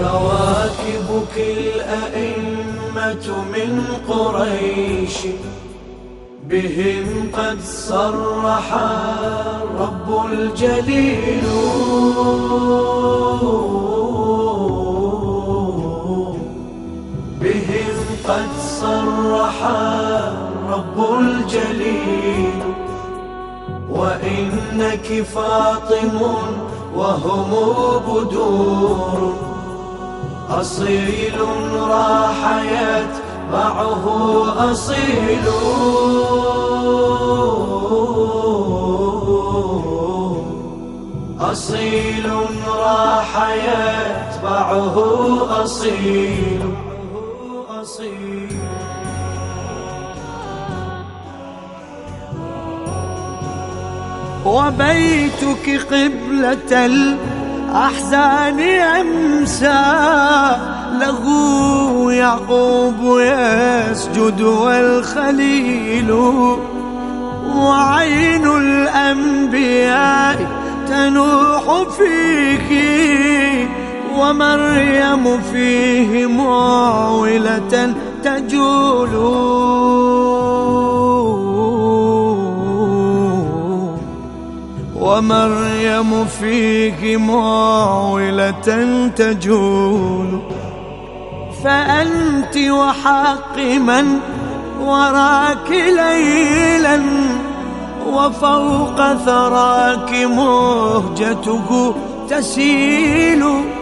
كواكبك الأئمة من قريش بهم قد صرح الرب الجليل بهم قد صرح الرب الجليل وإنك فاطم وهم بدور أصيل راح يتبعه أصيل أصيل راح يتبعه أصيل وبيتك قبلة الأحزان أمسى له يعقوب يسجد والخليل وعين الأنبياء تنوح فيك ومريم فيه معولة تجول ومريم فيك معولة تجول فأنت وحق من وراك ليلا وفوق ثراك مهجته تسيل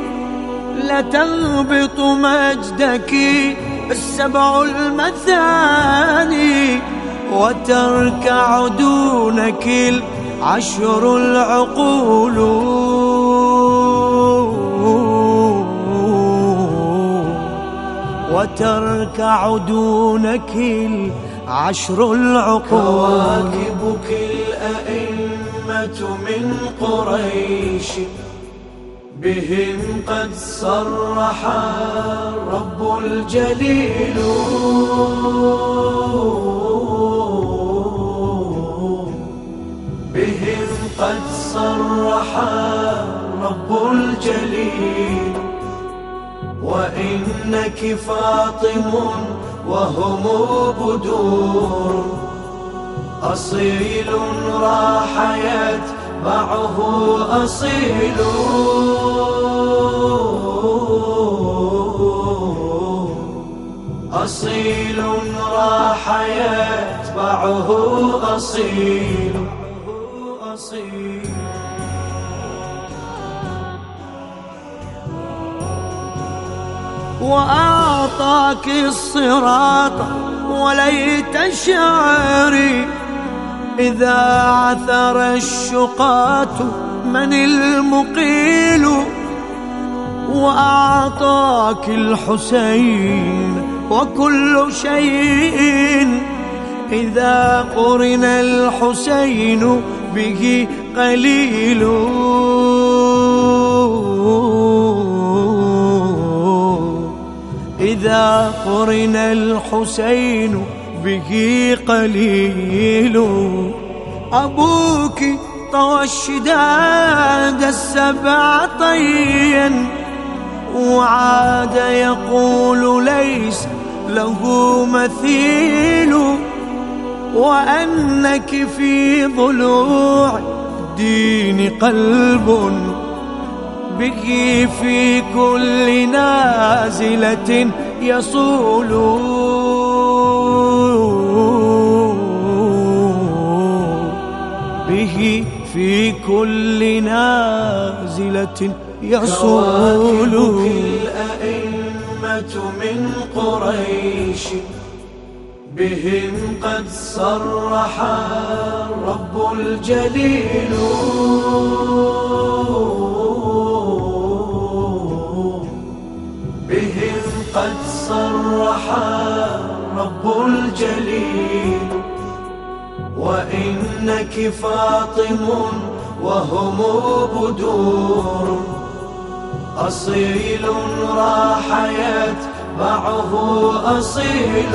لتغبط مجدك السبع المثاني وتركع دونك العشر العقول وتركع دونك العشر العقول كواكبك الأئمة من قريش بهم قد صرح الرب الجليل بهم قد صرح الرب الجليل وإنك فاطم وهم بدور أصيل راح يتبعه أصيل أصيل راح يتبعه أصيل وأعطاك الصراط وليت شعري إذا عثر الشقاة من المقيل وأعطاك الحسين وكل شيء إذا قرن الحسين به قليل إذا قرن الحسين به قليل أبوك طوى الشداد السبع طيا وعاد يقول ليس له مثيل وأنك في ضلوع الدين قلب به في كل نازلة يصول به في كل نازلة يصول كواكبك الأئمة من قريش بهم قد صرح الرب الجليل بهم قد صرح الرب الجليل وإنك فاطم وهم بدور أصيل راح يتبعه أصيل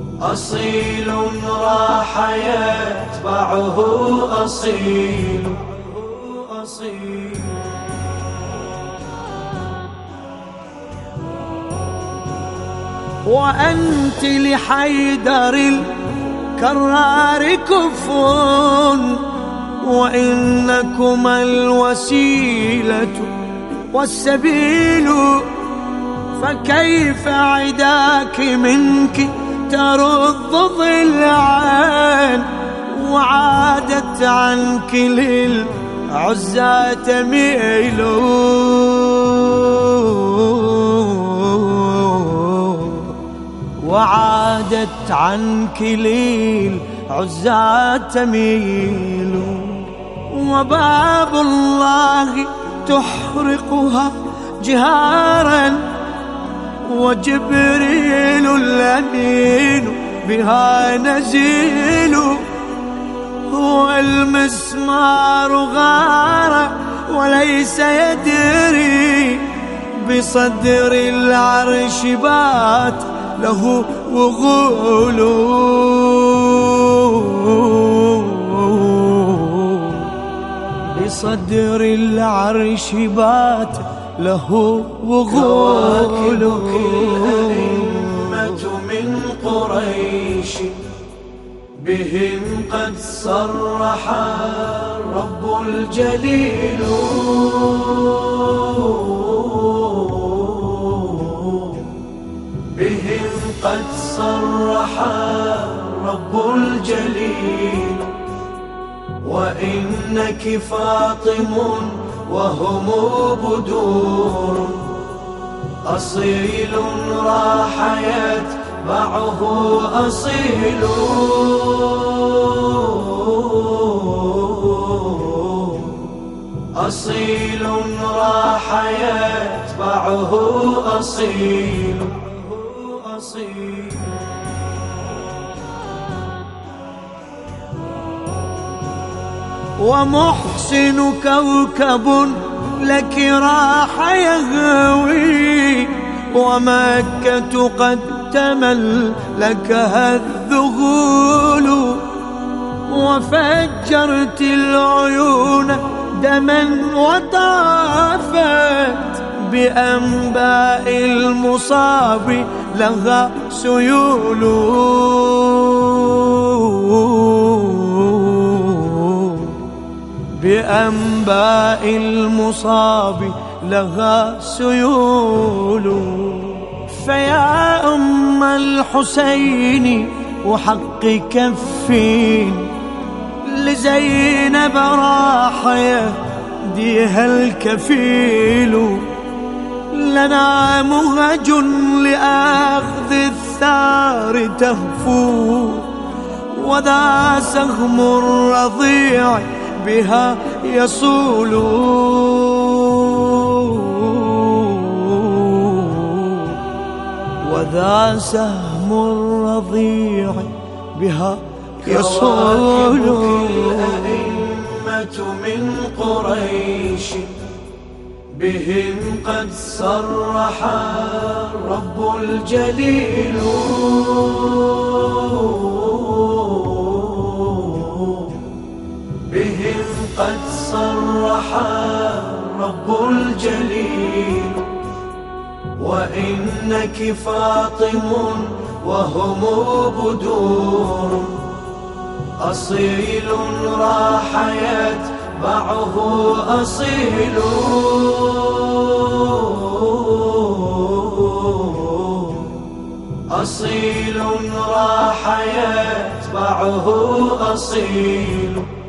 أصيل راح يتبعه أصيل أصيل. وأنت لحيدر الكرار كفء، وإنكما الوسيلة والسبيل، فكيف عداك منك ترد ضلعان، وعادت عنك للعزى تميل، وعادت عنك للعزى تميل، وباب الله تحرقها جهارا، وجبريل الأمين بها نزيل، هو المسمار غار وليس يدري، بصدر العرش بات له وغول، بصدر العرش بات له وغول. الأئمة من قريش بهم قد صرح الرب الجليل، بهم قد صرح الرب الجليل، وإنك فاطم وهم بدور، أصيل راح يتبعه أصيل، أصيل راح يتبعه أصيل. ومحسن كوكب لك راح يهوي، ومكة قد تملكها الذهول، وفجرت العيون دما وطافت، بأنباء المصاب لها سيول، بأنباء المصاب لها سيول. فيا أم الحسين وحق كفين، لزينب راح يهديها الكفيل، لنا مهج لأخذ الثار تهفو، وذا سهم الرضيع بها يصول، وذا سهم الرضيع بها يصول. الأئمة من قريش بهم قد صرح الرب الجليل، بهم قد صرح الرب الجليل، وإنك فاطم وهم بدور، أصيل راح يتبعه أصيل، أصيل راح يتبعه أصيل.